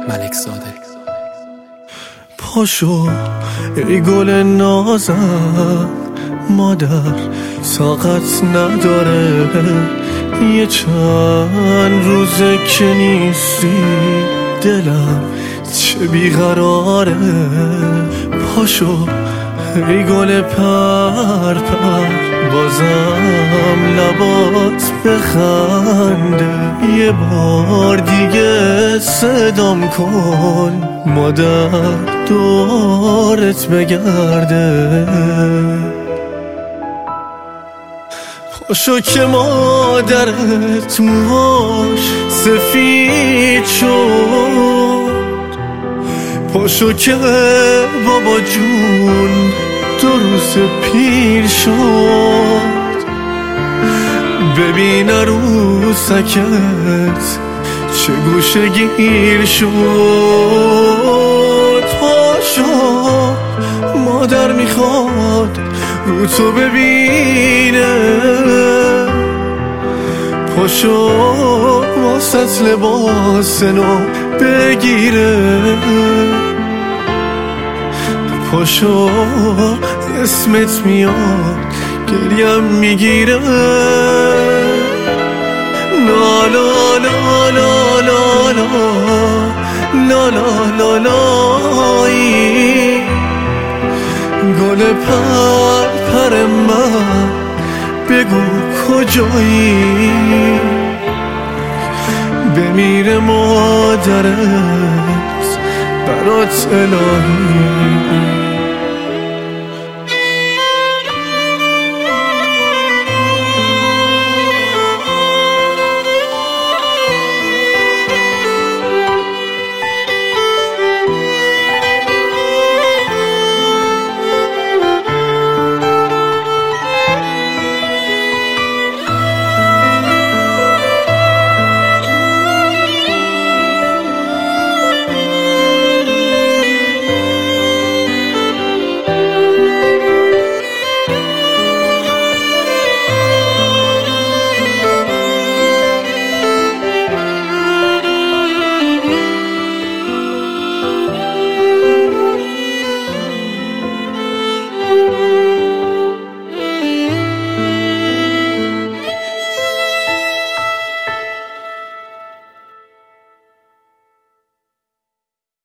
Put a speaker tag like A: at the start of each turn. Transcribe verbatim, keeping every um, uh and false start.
A: ملک زاده.
B: پاشو ای گل نازم، مادر طاقت نداره یه چند روزه که نیستی، دلم چه بیقراره. پاشو ای گل پر پر، بازم لبات بخنده، یه بار دیگه صدام کن مادر دورت بگرده. پاشو که مادرت موهاش سفید شد، پاشو که بابا جون دو روز پیر شد، ببین عروسکت چه گوشه گیر شد. پاشو مادر میخواد رو تو ببینه، پاشو واسط لباس نو بگیره، پاشو اسمت میاد گریم میگیره. لا لا لا لا لا لا لا لا لایی، گل پر پر من بگو کجایی، بمیره مادرت برات الهی.